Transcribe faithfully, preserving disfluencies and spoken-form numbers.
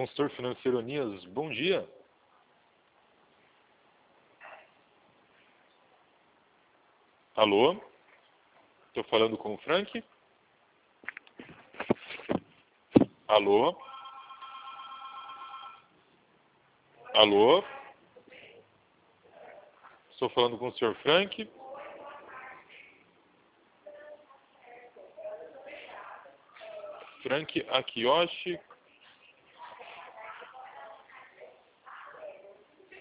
consultor financeiro Anias, bom dia. Alô? Estou falando com o Frank? Alô? Alô? Estou falando com o senhor Frank? Frank Akiyoshi